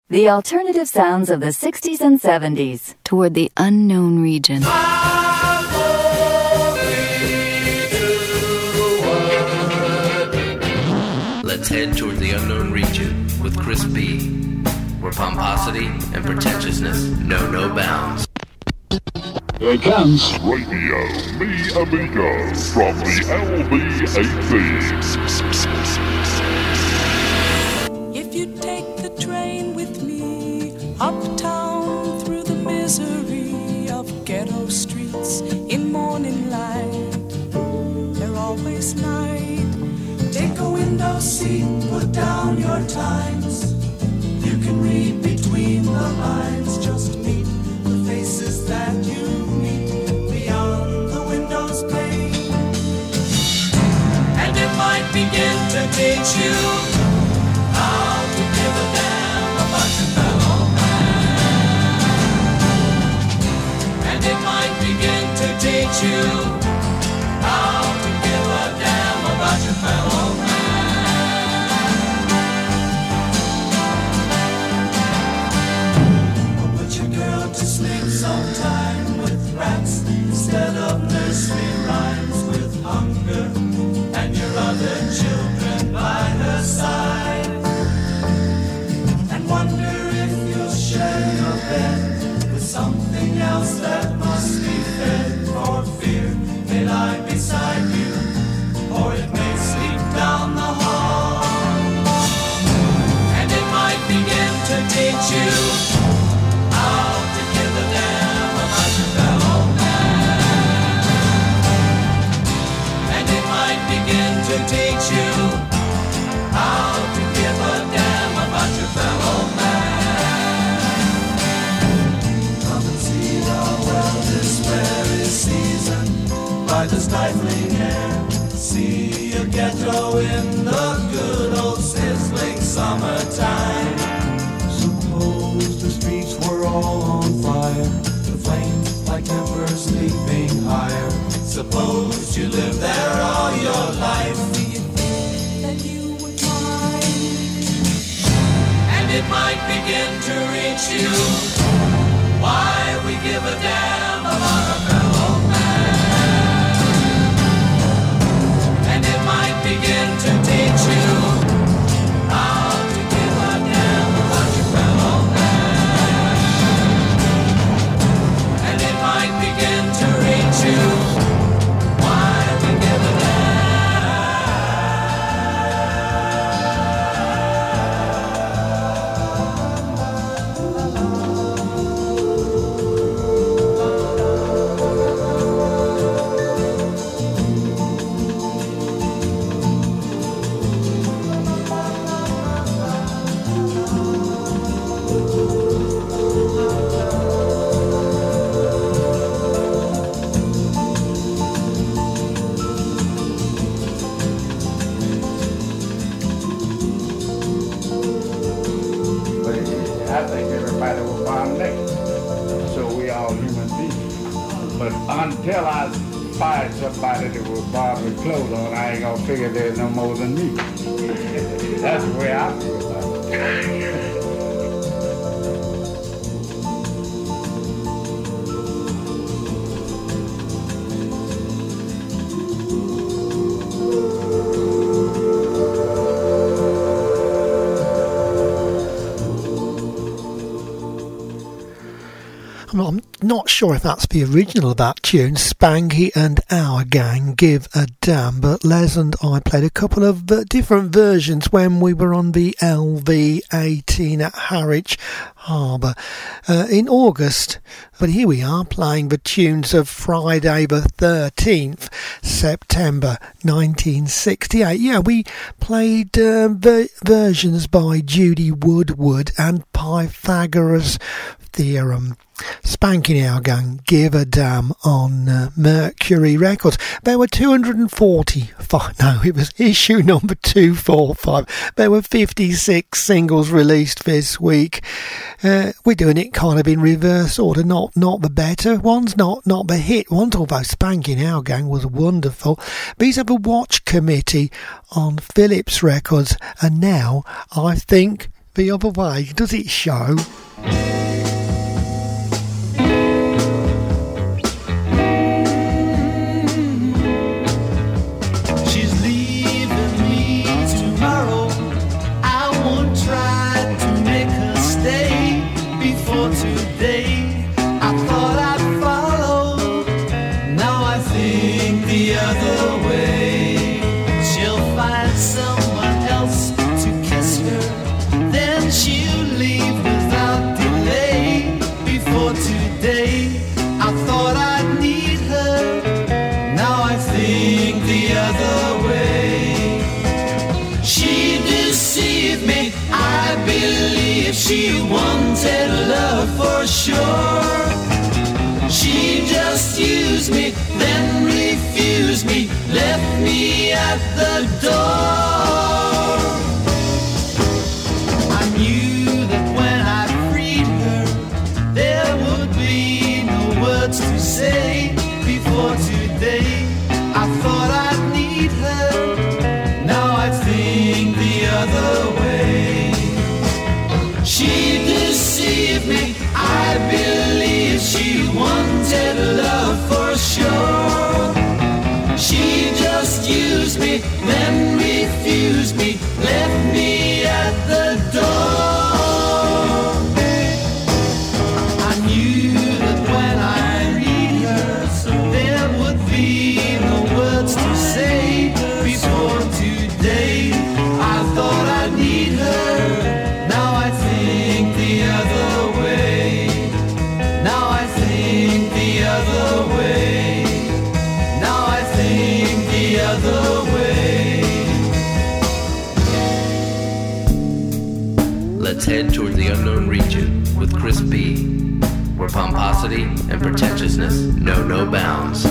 The alternative sounds of the 60s and 70s toward the unknown region. Let's head toward the unknown region with Chris B, where pomposity and pretentiousness know no bounds. Here comes Radio Me Amigo from the LV18. If you take the train with me uptown through the misery of ghetto streets in morning light, they're always night. Take a window seat, put down your times. You can read between the lines, just meet the faces that you meet beyond the window's pane. And it might begin to teach you how to give a damn about your fellow man. And it might begin to teach you how to give a damn about your fellow man. Or put your girl to sleep sometime with rats instead of nursery rhymes, with hunger and your other children by her side. And wonder if you'll share your bed with something else that must be fed, for fear they lie beside you, or it may sleep down the hall. And it might begin to teach you how to give a damn about your fellow man. And it might begin to teach you how to give a damn about your fellow man. Come and see how well this very season by the stifling air. See a ghetto in the good old sizzling summertime. Suppose the streets were all on fire, the flames like embers leaping higher. Suppose you lived there all your life. Do you think that you would mind? And it might begin to reach you why we give a damn about our fellow man. And it might begin to teach you how to give a damn about your fellow man. And it might begin to reach you why we give a damn. I think everybody was born naked, so we all human beings. But until I find somebody that was born with clothes on, I ain't gonna figure there's no more than me. That's the way I feel about it. I'm not sure if that's the original of that tune, Spanky and Our Gang Give a Damn, but Les and I played a couple of different versions when we were on the LV18 at Harwich Harbour in August. But here we are playing the tunes of Friday the 13th September 1968. Yeah, we played versions by Judy Woodward and Pythagoras Theorem. Spanking Our Gang, Give a Damn on Mercury Records. There were 245, no, it was issue number 245. There were 56 singles released this week. We're doing it kind of in reverse order, not the better ones, not the hit ones, although Spanking Our Gang was wonderful. These are the Watch Committee on Philips Records, and now I think the other way, does it show? She wanted love for sure. She just used me, then refused me, left me at the door. I knew that when I freed her, there would be no words to say. Before today, I thought I'd need her. Now I think the other way. She deceived me, I believe she wanted love for sure. She just used me, then refused me, left me at the door. I knew that when I read her, there would be no words to say. Before today, I thought I'd need her. Now I think the other way. Now I think the other way. Now I think the other way. Let's head toward the unknown region with Chris B, where pomposity and pretentiousness know no bounds.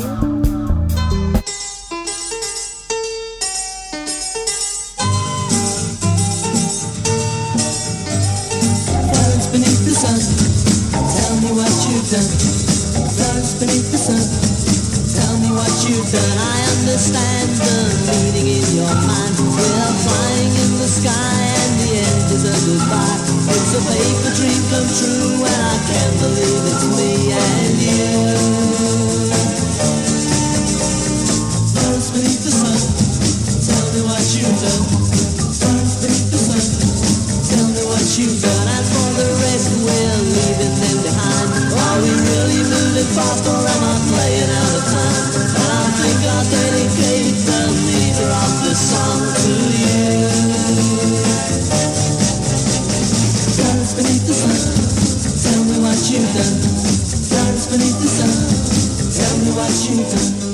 I understand the meaning in your mind. We're flying in the sky and the end is a goodbye. It's a paper dream come true and I can't believe it's me and you. Stars beneath the sun, tell me what you've done. Stars beneath the sun, tell me what you've done. And for the rest we're leaving them behind. Are we really moving fast or am I playing out of time? I think I'll dedicate the meter of the song to you. Stars beneath the sun, tell me what you've done. Stars beneath the sun, tell me what you've done.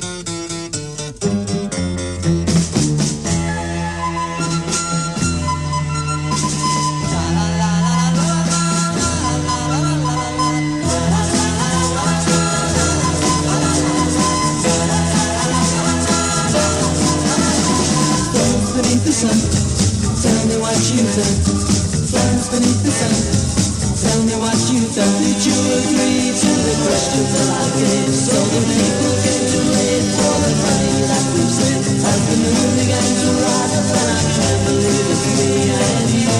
Tell me what you've done. Flowers beneath the sun. Tell me what you've done. Did you agree to the questions that I gave? So the people came too late for the money that we've spent. As the moon began to rise, and I can't believe it's me and you.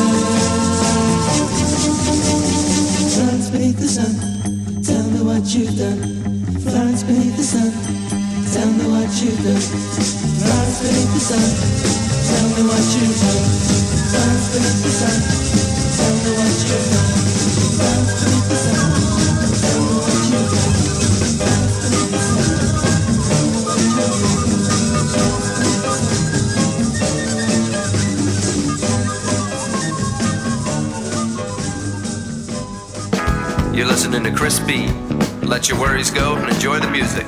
Flowers beneath the sun. Tell me what you've done. Flowers beneath the sun. Tell me what you've done. Flowers beneath the sun. Tell me what you've done. Flowers beneath the sun. Tell me what you've done. Flowers beneath the sun. Tell me what you've done. Flowers beneath the sun. Tell me what you've done. You're listening to Chris B. Let your worries go and enjoy the music.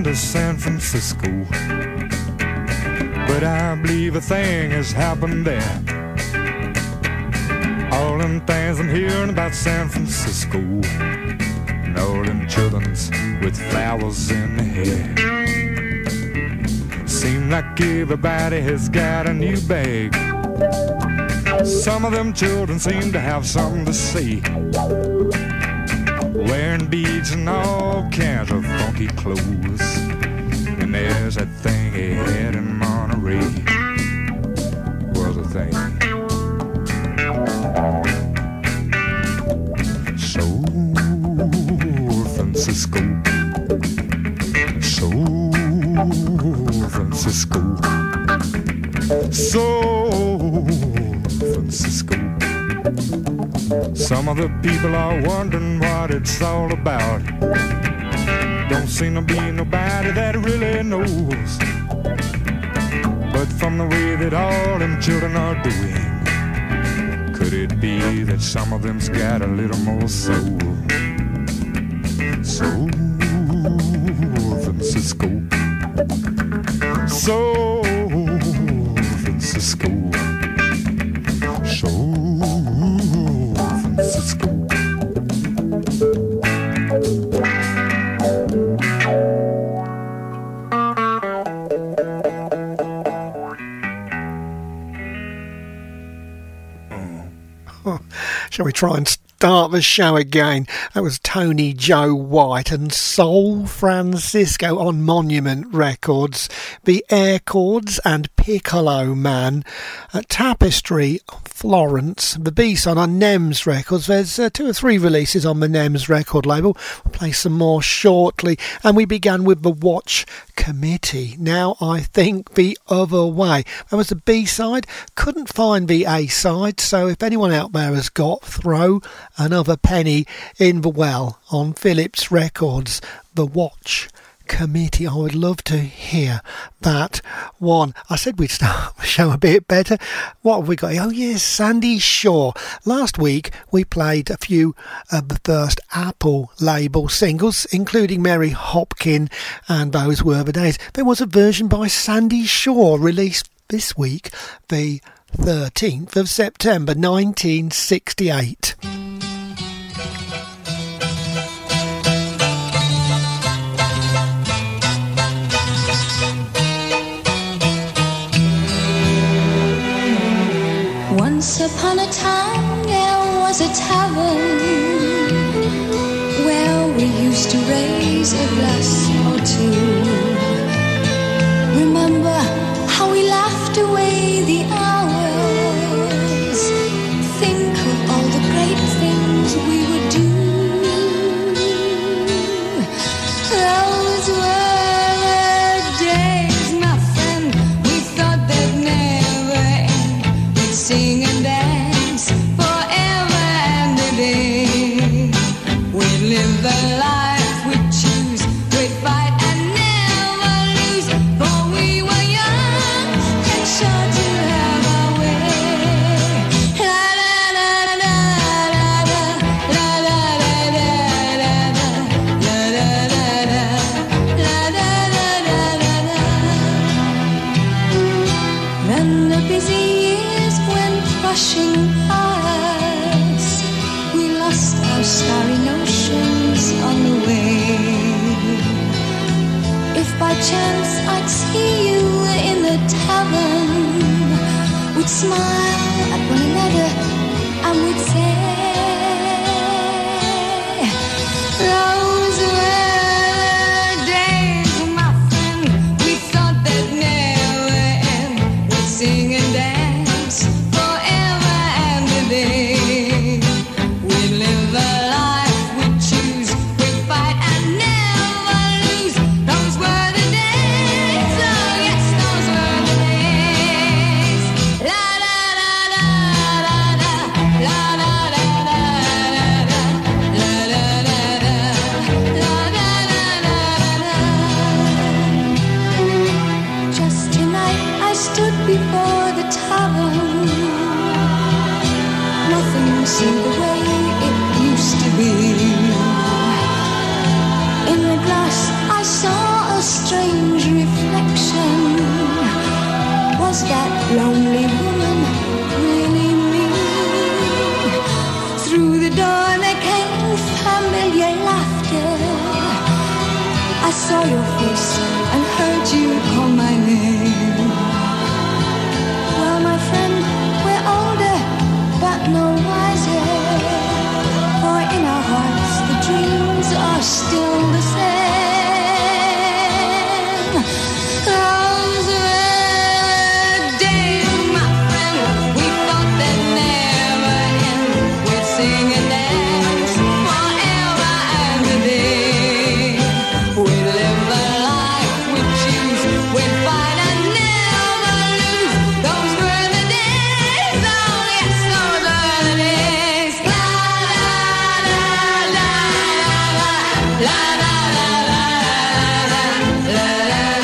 been to San Francisco, but I believe a thing has happened there. All them things I'm hearing about San Francisco, and all them children's with flowers in their hair. Seems like everybody has got a new bag. Some of them children seem to have something to say, wearing beads and all kinds of funky clothes. And there's that thing he had in Monterey, was a thing. San Francisco, San Francisco, San Francisco. Some of the people are wondering what it's all about. Don't seem to be nobody that really knows. But from the way that all them children are doing, could it be that some of them's got a little more soul? San Francisco, San Francisco, San Francisco. Shall we try and start the show again? That was Tony Joe White and Soul Francisco on Monument Records. The Air Chords and Piccolo Man at Tapestry Florence. The B-side on Nems Records. There's 2 or 3 releases on the Nems record label. We'll play some more shortly. And we began with the Watch Committee. Now I think the other way. That was the B-side. Couldn't find the A-side, so if anyone out there has got, throw another penny in the well on Philips Records. The Watch Committee. I would love to hear that one. I said we'd start the show a bit better. What have we got? Oh yes, Sandy Shaw. Last week we played a few of the first Apple label singles, including Mary Hopkin and Those Were the Days. There was a version by Sandy Shaw released this week, the 13th of September 1968. Once upon a time there was a tavern where we used to raise a glass or two. Remember how we laughed away the hours? Think of all the great things we would do. Those were the days, my friend, we thought they'd never end. We'd sing and dance forever and a day. We'd live the life we'd choose. We'd fight and never lose, for we were young and sure to have our way. La la la la la la la la la la la la la la. Then the busy years went rushing past. We lost our starry notions on the way. If by chance I'd see you in the tavern, we'd smile at one another and we'd say, those were the days, my friend, we thought they'd never end. We'd sing and dance forever and a day. We'd live the life we'd choose. We'd fight and never lose. Those were the days. Oh yes, those were the days. La la la la la la la la la la la la la la. Just tonight I stood before the tavern. Nothing seemed the way it used to be. In the glass I saw a saw your face and heard you call my name. Well, my friend, we're older, but no wiser. For in our hearts, the dreams are still the same. Those were days, my friend, we thought they'd never end. We'd sing and dance forever and a day. We'd live the life we choose. We'd fight and never lose. Those were the days. Oh yes, those were the days. La la la la la la la la la la la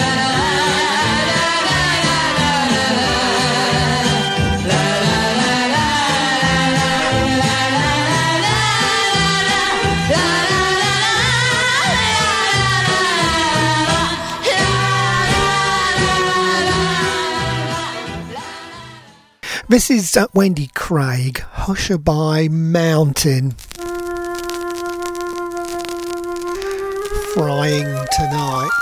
This is Wendy Craig, Hushabye Mountain. Frying tonight.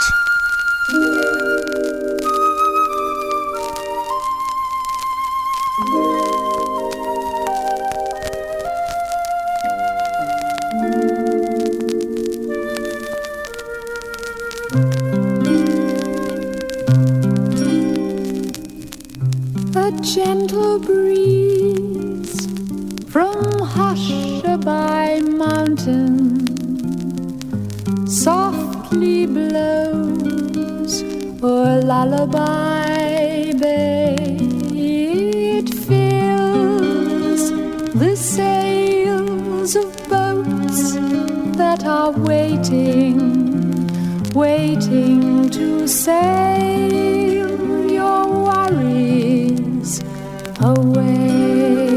A gentle breeze from Hushabye Mountain softly blows o'er Lullaby Bay. It fills the sails of boats that are waiting to sail your worries away.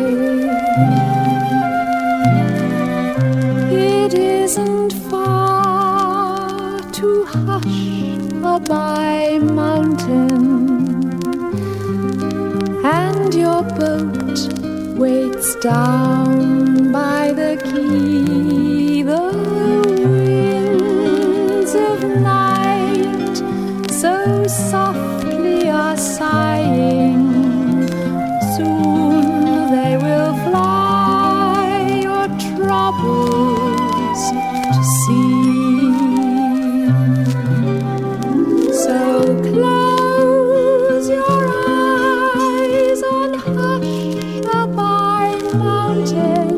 It isn't far to Hushabye Mountain, and your boat waits down by the quay. The winds of night so softly are sighing. Soon they will fly your troubles to see. So close your eyes on Hushabye Mountain.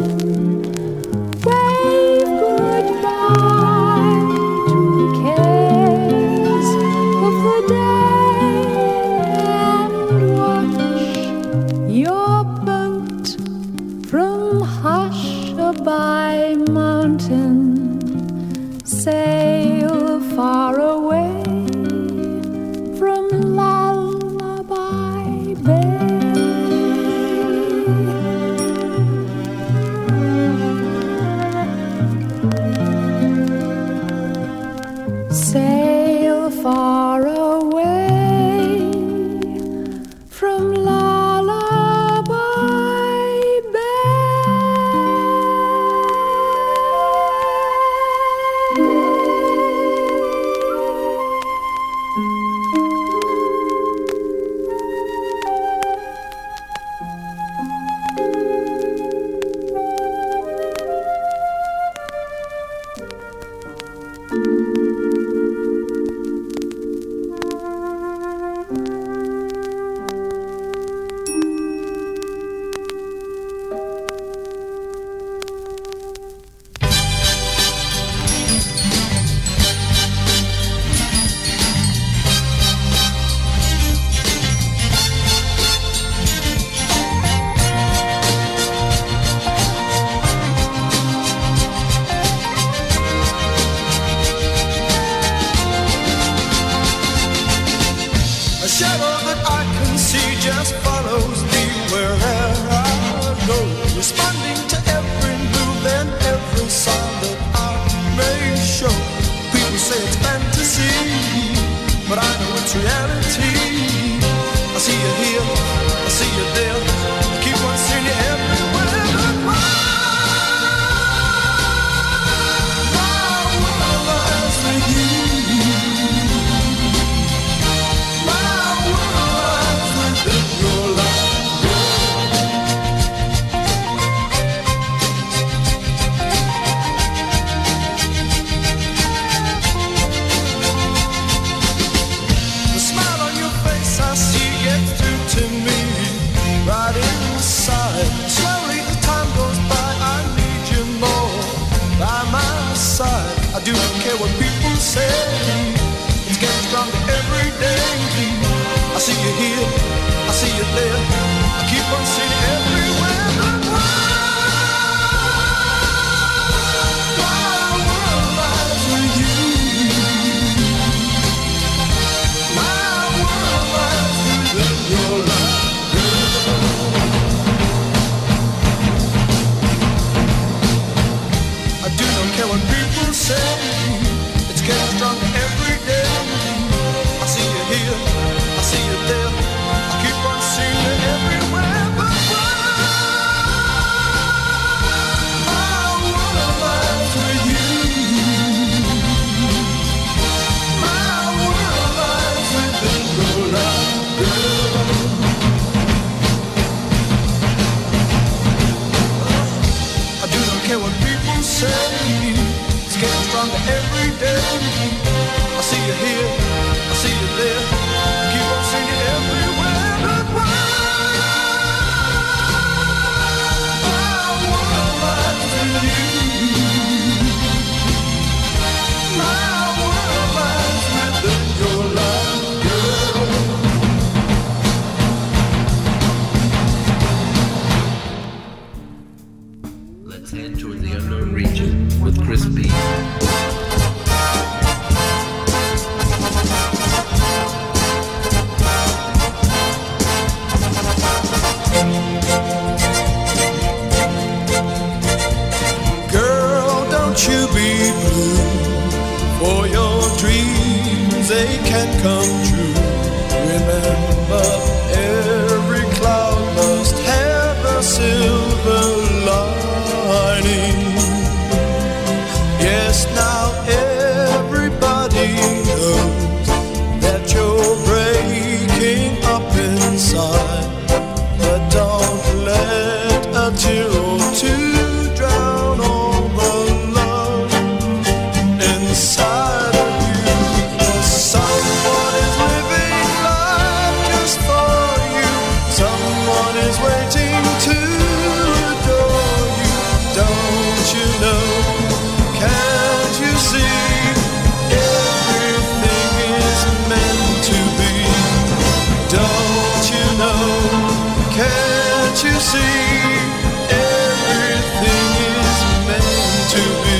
Wave goodbye to cares of the day and watch your boat from Hushabye Mountain sail far away from Lullaby Bay. Sail far away from Lullaby A shadow that I can see just follows me wherever I go, responding to every move and every sign that I may show. People say it's fantasy, but I know it's reality. I see you here, I see you there, I keep on seeing you everywhere. But my world lies with you. do not care what people say. It's getting stronger every day. I see you here, I see you there. I keep on seeing it everywhere. But my world lies with you. My world lies within your life, girl. I do not care what people say. It's getting stronger every day. I see you here, I see you there. I keep on seeing you everywhere. But my world lies with you. My world lies within your life, girl. I do not care what people say. It's getting stronger every day. I see you here, I see you there. I keep on seeing you everywhere. But my world lies with you. My world lies within your life, girl. Let's head toward the unknown region with Chris B. Girl, don't you be blue, for your dreams, they can come true. Remember, every cloud must have a silver lining. Yes, now everybody knows that you're breaking up inside. But don't let a tear or two drown all the love inside of you. 'Cause someone is living life just for you. Someone is waiting to adore you. Don't you know? Can't you see? Everything is meant to be. Don't you know? Can't you see? Everything is meant to be.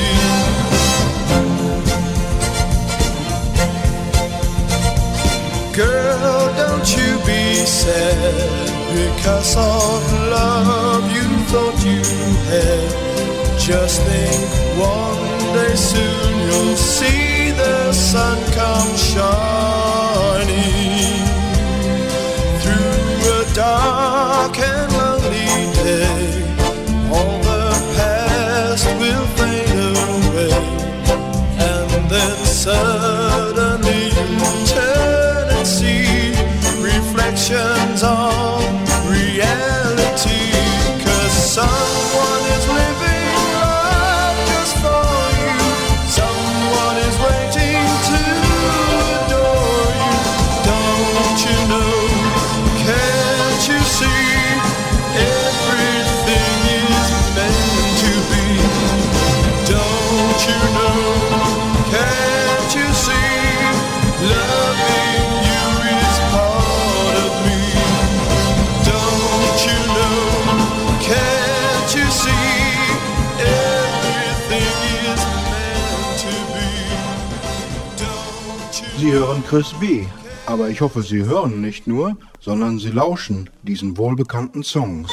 Girl, don't you be sad because of love you thought you had. Just think one day soon you'll see the sun come shining through a dark and lonely day. All the past will fade away, and then suddenly you'll turn and see reflections of reality. 'Cause someone is living life just for you. Someone is waiting to adore you. Don't you know? Can't you see? Everything is meant to be. Don't you know? Can't you see? Loving you is part of me. Don't you know? Can't you see? Everything is meant to be. Don't you Sie hören Chris B. Aber ich hoffe, Sie hören nicht nur, sondern Sie lauschen diesen wohlbekannten Songs.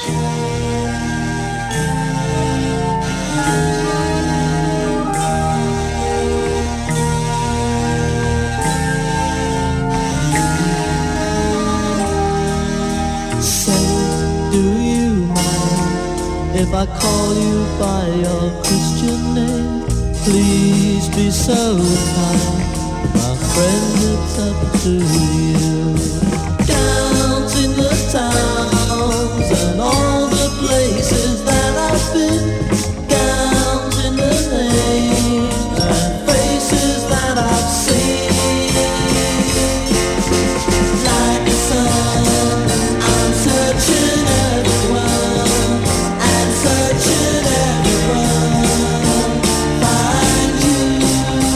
Say, do you mind if I call you by your Christian name? Please be so kind, my friend, it's up to you. Count in the towns and all the places that I've been. Count in the names and faces that I've seen. Like the sun, I'm searching everyone, and searching everyone. Find you.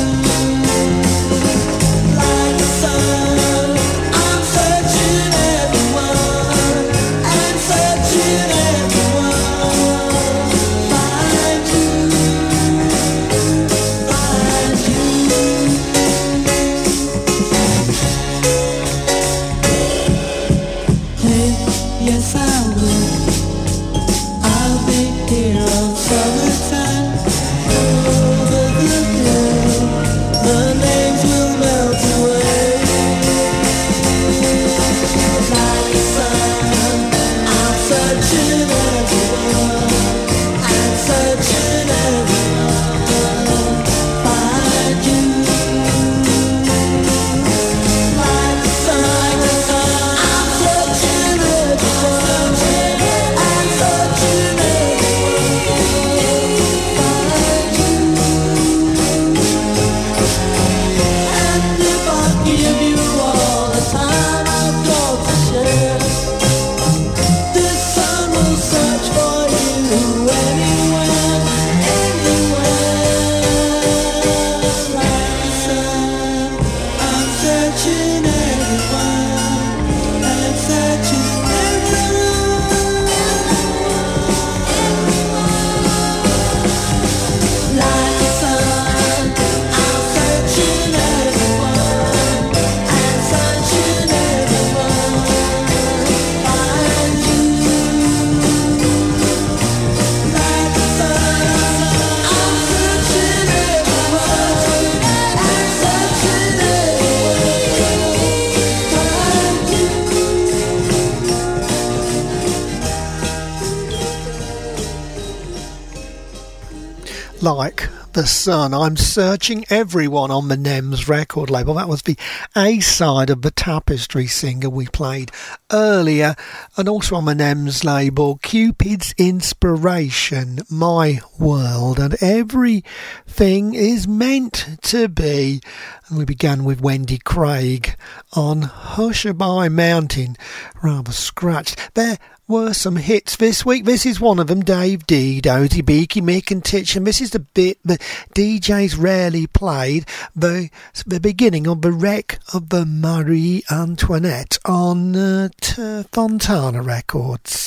Like the Sun. I'm Searching Everyone on the NEMS record label. That was the A-side of the Tapestry single we played earlier. And also on the NEMS label, Cupid's Inspiration, My World. And everything is meant to be. And we began with Wendy Craig on Hushabye Mountain. Rather scratched. There were some hits this week. This is one of them. Dave D, Dozy, Beaky, Mick and Titch. And this is the bit that DJs rarely played. The beginning of the wreck of the Marie Antoinette on Fontana Records.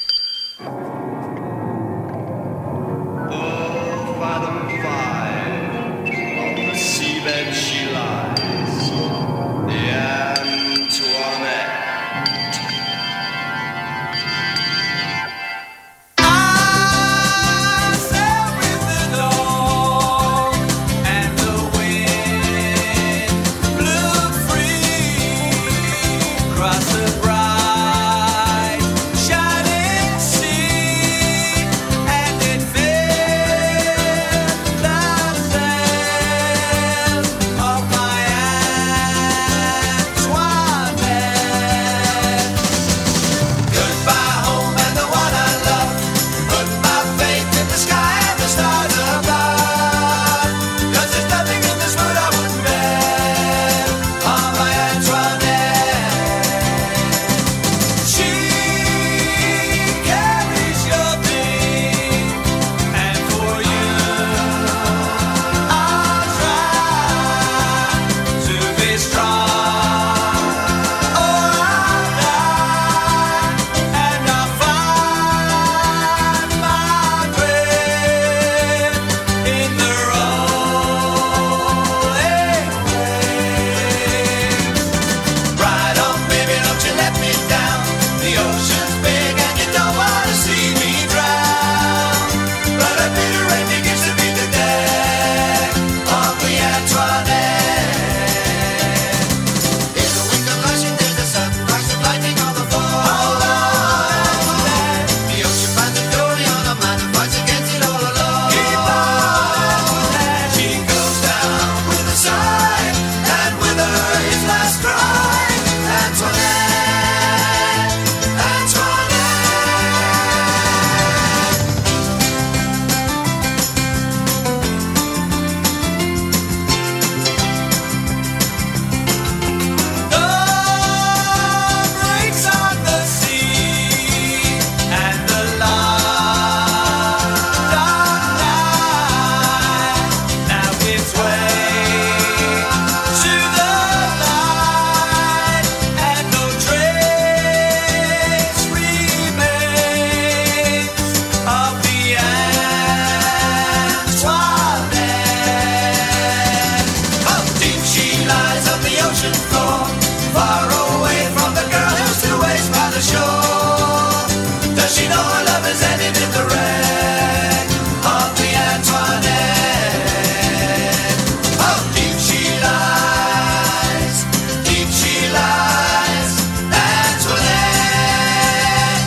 Fathom 5, on the seabed she lies, the Antoinette. I sail with the dawn, and the wind blew free across the bright, shining sea, and it filled the sails of my Antoinette. Goodbye home and the one I love, put my faith in the sky and the stars above, 'cause there's nothing in this world I wouldn't bet on my Antoinette. She carries your thing, and for you I'll try to be strong, or I'll die and I'll find my grave in the rolling waves. Ride on, baby, don't you let me down. The ocean's big and you don't want to see me drown. But a bit of rain begins to beat the deck of the Antoinette. In the wink of flashing, there's the sun, flash of lightning on the floor. Hold on, the ocean finds a glory on a man who fights against it all alone. Keep on, she goes down with a sigh, and with her his last cry. Antoinette, Antoinette. Dawn breaks on the sea, and the long dark night now gives way to the light, and no trace remains of the Antoinette. Oh, deep she lies on the ocean floor, far away from the girl who still waits by the shore. Does she know her love is ended in the wreck of the Antoinette? Oh, deep she lies, Antoinette,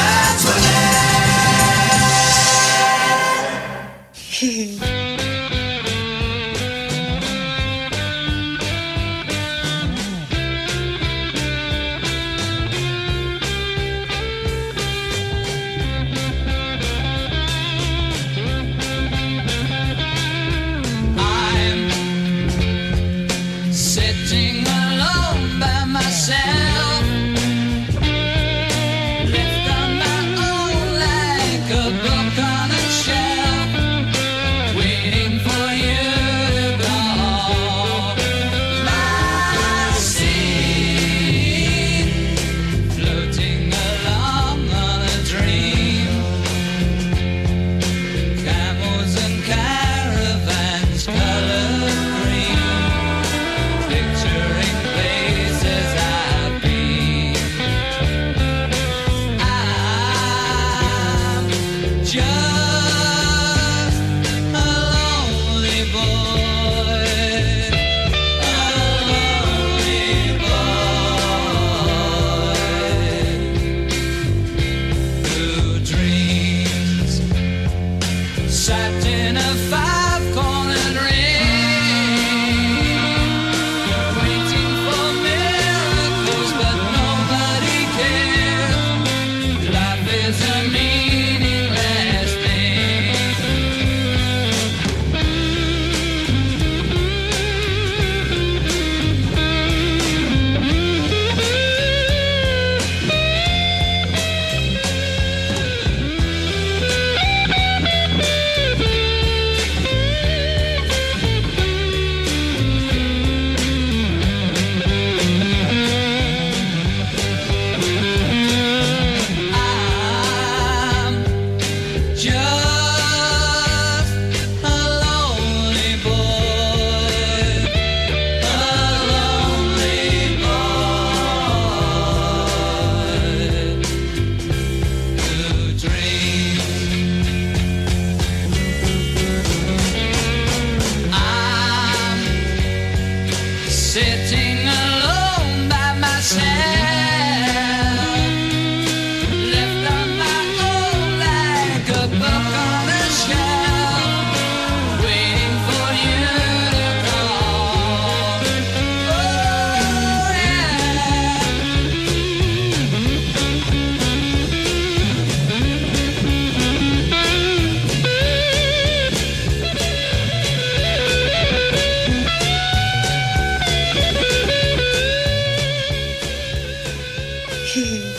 Antoinette. I'm sitting alone by myself, left on my own like a book on a shelf, waiting for you to call. My seat, floating along on a dream. Camels and caravans colored green, picturing places I've been. I'm just a lonely boy, who dreams, trapped in a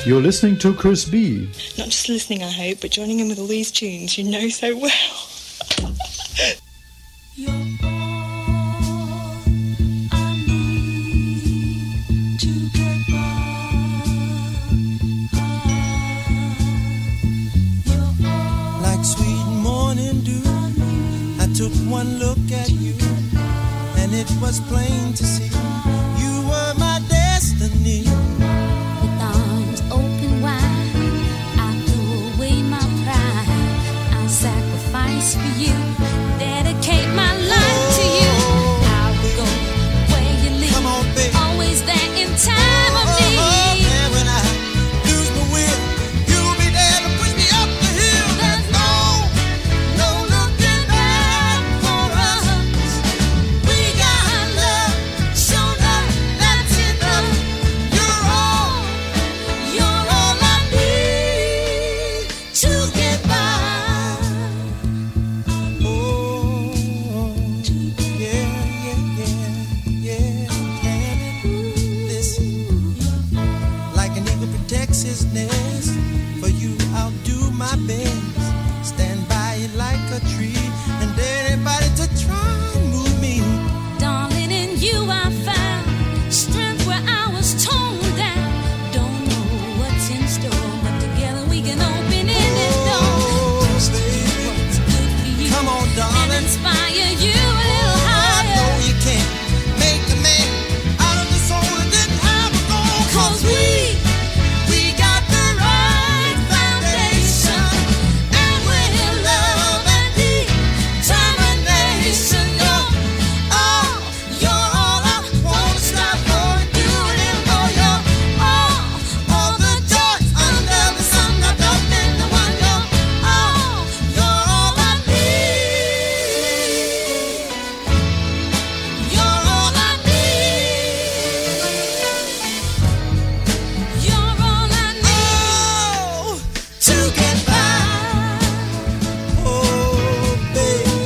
You're listening to Chris B. Not just listening, I hope, but joining in with all these tunes you know so well. Like sweet morning dew, I took one look at you, and it was plain to see you were my destiny. With arms open wide, I threw away my pride. I sacrifice for you, dedicate my life to you. I'll go where you lead, Come on, baby. always there in time of need. And when I lose my will, you'll be there to push me up the hill. There's No looking back for us. we got love, show love, that's enough. You're all I need to get by. Oh, yeah. Listen, like an eagle protects his nest, for you I'll do my best. Stand by it like a tree, and anybody to try and move me. Darling, in you I found strength where I was torn down. Don't know what's in store, but together we can open any door. Just do what's good for you Come on, and darling. inspire you a little I higher. know you can't make a man out of the soul that didn't have a goal. 'Cause we got the right foundation, and we're love and determination. You're all I wanna stop for and do it for. You're all the joy under the sun wrapped up in the one. You're all I need. You're all I need. You're all I need to get by. Oh, baby.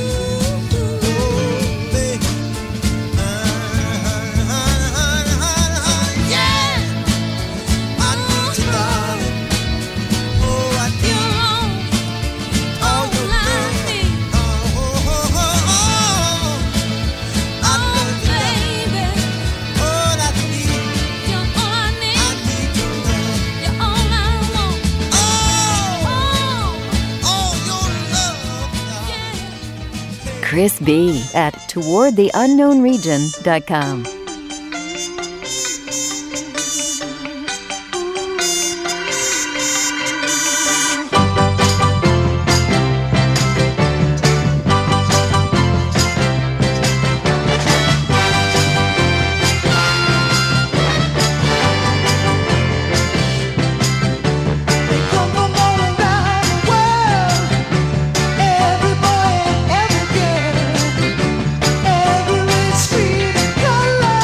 Yeah, I need you, darling. Oh, I need you're all I need. I love you, Baby, all I need. you're all I I need. need your love. You're all I want. Your love. Chris B at towardtheunknownregion.com. Come from all around the world, every boy and every girl, every street and color.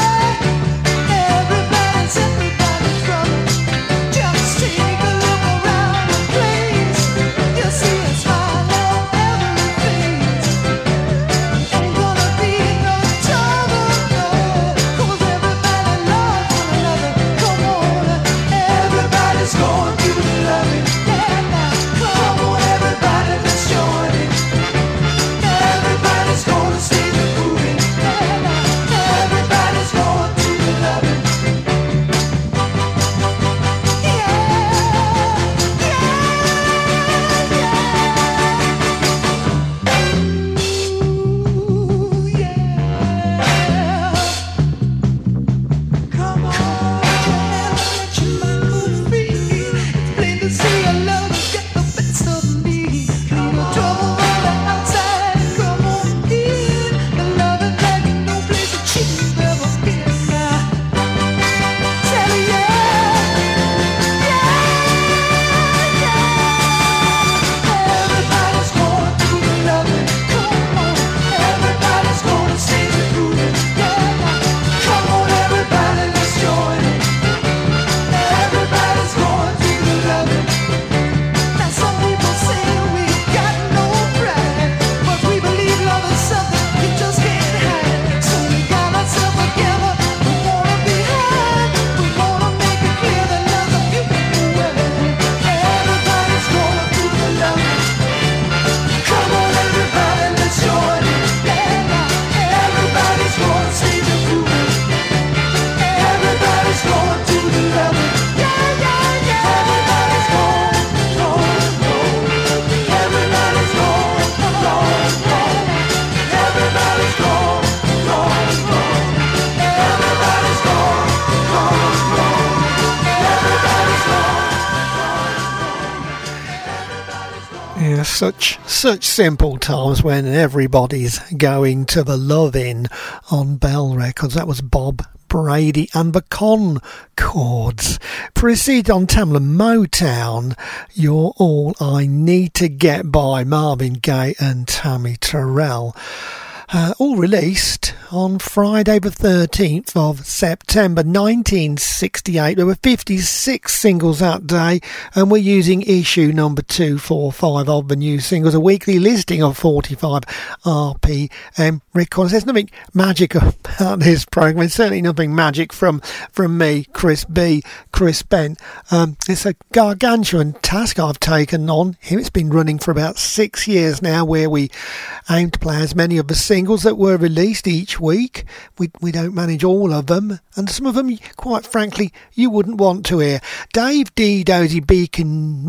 Yeah, such simple times when everybody's going to the Love-In on Bell Records. That was Bob Brady and the Concords. Proceed on Tamla Motown, You're All I Need to Get By, Marvin Gaye and Tammy Terrell. All released on Friday the 13th of September 1968. There were 56 singles that day, and we're using issue number 245 of the new singles, a weekly listing of 45 RPM records. There's nothing magic about this programme. There's certainly nothing magic from me, Chris B, Chris Bent. It's a gargantuan task I've taken on him. It's been running for about 6 years now, where we aim to play as many of the singles that were released each week. We don't manage all of them, and some of them, quite frankly, you wouldn't want to hear. Dave D, Dozy, Beaky,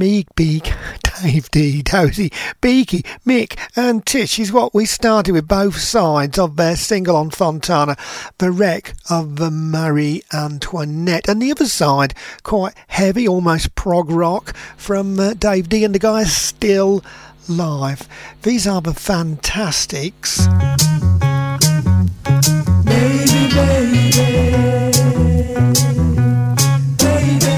Mick and Tish is what we started with, both sides of their single on Fontana, The Wreck of the Marie Antoinette, and the other side, quite heavy, almost prog rock, from Dave D and the guys Still Live. These are the Fantastics. Baby, baby, baby,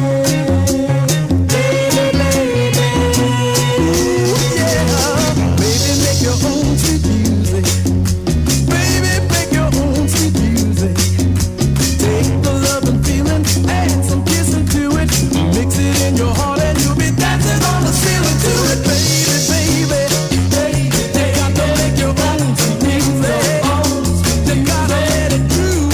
yeah. Baby, make your own sweet music. Baby, make your own sweet music. Take the love and feeling, add some kissing to it. Mix it in your heart and you'll be dancing on the ceiling to it, baby, baby. They got to make your own sweet music. They gotta let it through.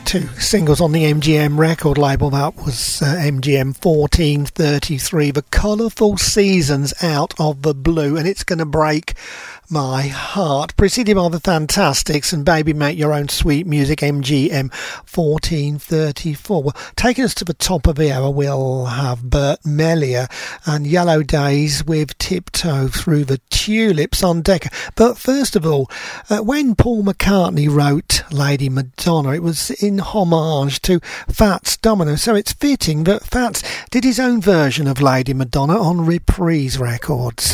two singles on the MGM record label. That was MGM 1433, The Colourful Seasons Out of the Blue, and It's Gonna Break My Heart, preceded by the Fantastics and Baby Make Your Own Sweet Music, MGM 1434. Well, taking us to the top of the hour, we'll have Bert Mellier and Yellow Days with Tiptoe Through the Tulips on Decca. But first of all, when Paul McCartney wrote Lady Madonna, it was in homage to Fats Domino, so it's fitting that Fats did his own version of Lady Madonna on Reprise Records.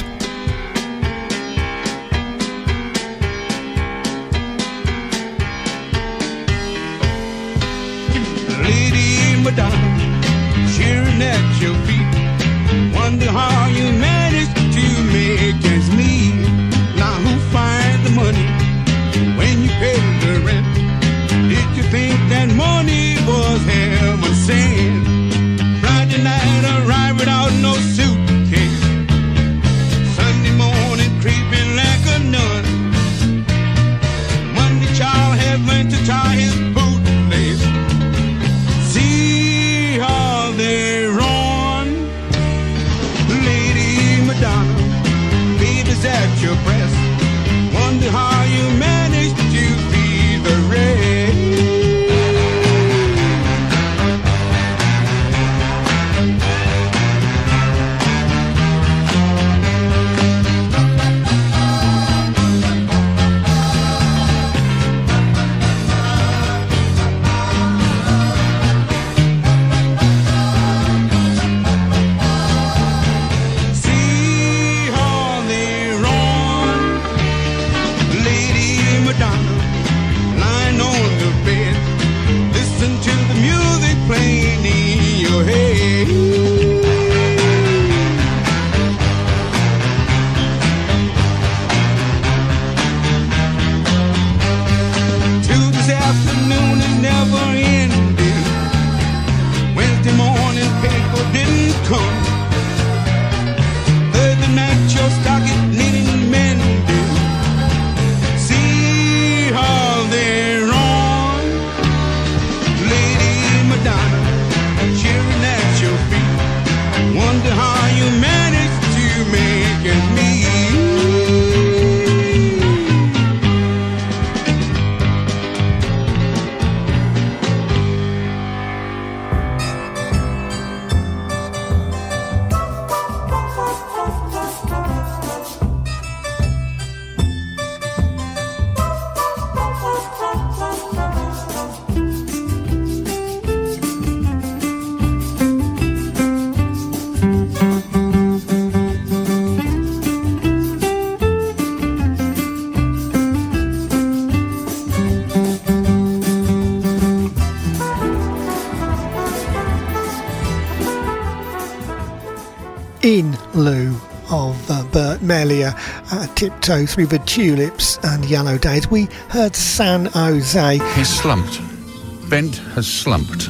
Lady Madonna, cheering at your feet. Wonder how you managed to make ends meet. Now who finds the money when you pay the rent? Did you think that money was heaven sent? Friday night arrived without no suitcase. Sunday morning creeping like a nun. Monday child had went to tie his bootlace. See how they run. Lady Madonna, baby's at your breast. Wonder how you managed to feed the rest. In lieu of Bert Mellier, Tiptoe Through the Tulips and Yellow Days, we heard San Jose. He's slumped. Bent has slumped.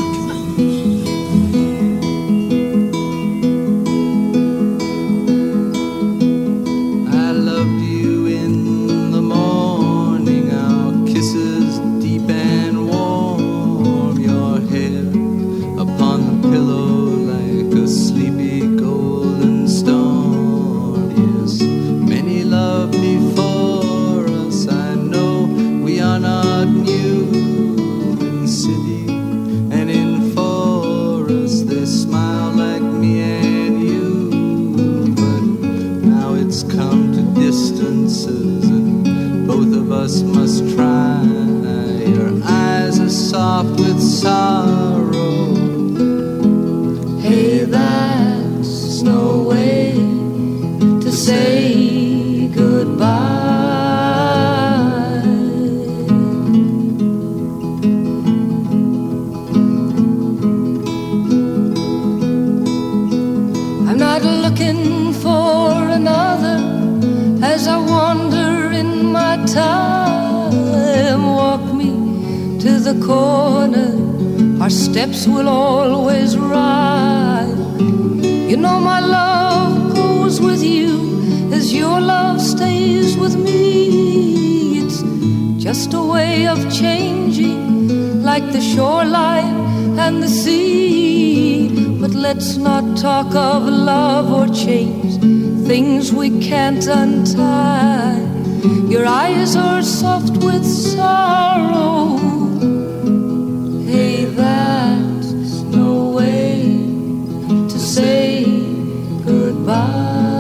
Will always ride. You know my love goes with you as your love stays with me. It's just a way of changing like the shoreline and the sea. But let's not talk of love or change, things we can't untie. Your eyes are soft with sorrow. Hey, that's no way to say goodbye.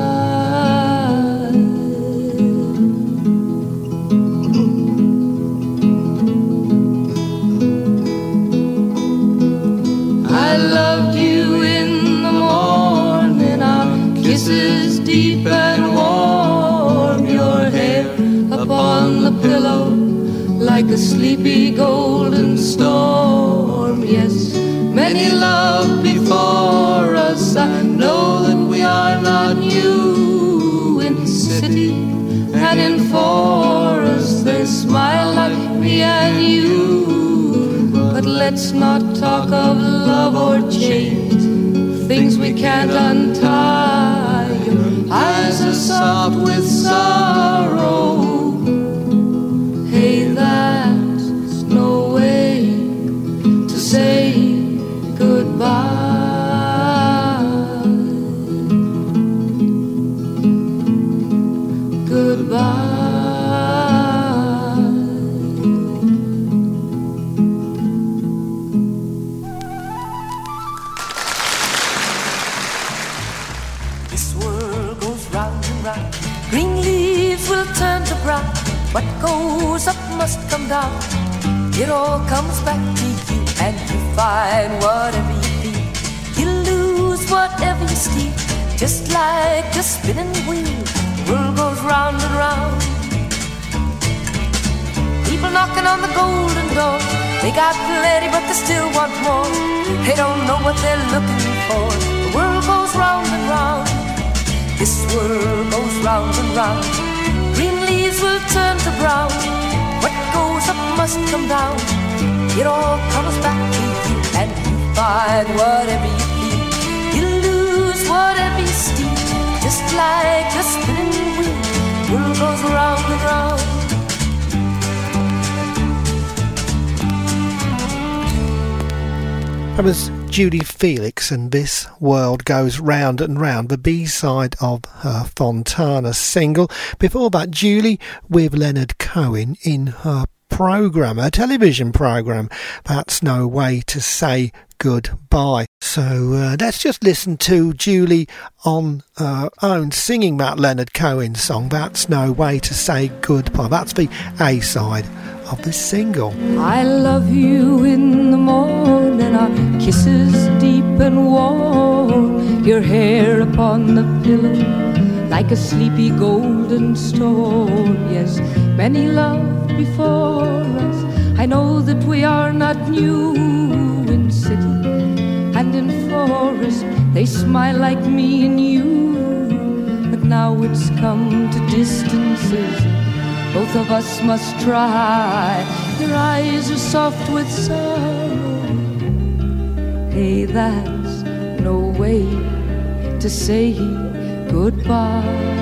I loved you in the morning, our kisses deep and warm, your hair upon the pillow like a sleepy golden storm. Yes, many loved before us. I know that we are not new. In city and in forest they smile like me and you. But let's not talk of love or change, things we can't untie. Your eyes are soft with sorrow. Hey, that's no way to say goodbye. Goodbye. This world goes round and round. Green leaves will turn to brown. What goes up must come down. It all comes back to you, and you find whatever you feel. You lose whatever you steal, just like a spinning wheel. The world goes round and round. People knocking on the golden door. They got plenty, but they still want more. They don't know what they're looking for. The world goes round and round. This world goes round and round. Green leaves will turn to brown. What goes up must come down. It all comes back to you, and you find whatever you feel. You lose whatever you steal, just like a spinning wheel. The world goes round and round. That was Judy Felix and This World Goes Round and Round, the B-side of her Fontana single. Before that, Julie with Leonard Cohen in her programme, her television programme, That's No Way to Say Goodbye. So let's just listen to Julie on her own singing that Leonard Cohen song, That's No Way to Say Goodbye. That's the A-side of this single. I love you in the morning, our kisses deep and warm, your hair upon the pillow like a sleepy golden storm. Yes, many loved before us. I know that we are not new. In city and in forest they smile like me and you. But now it's come to distances, both of us must try. Your eyes are soft with sorrow. Hey, that's no way to say goodbye.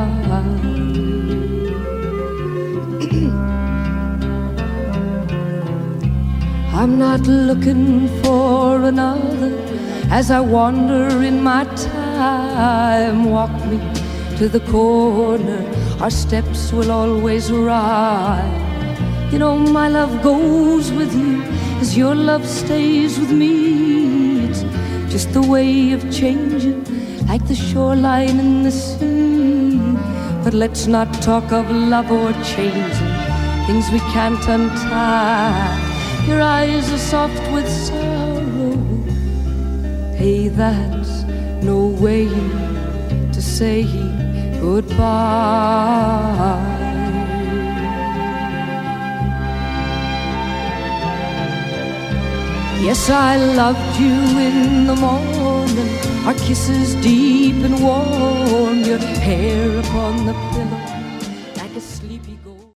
I'm not looking for another as I wander in my time. Walk me to the corner, our steps will always rhyme. You know my love goes with you as your love stays with me. It's just the way of changing, like the shoreline in the sea. But let's not talk of love or changing, things we can't untie. Your eyes are soft with sorrow. Hey, that's no way to say goodbye. Yes, I loved you in the morning, our kisses deep and warm, your hair upon the pillow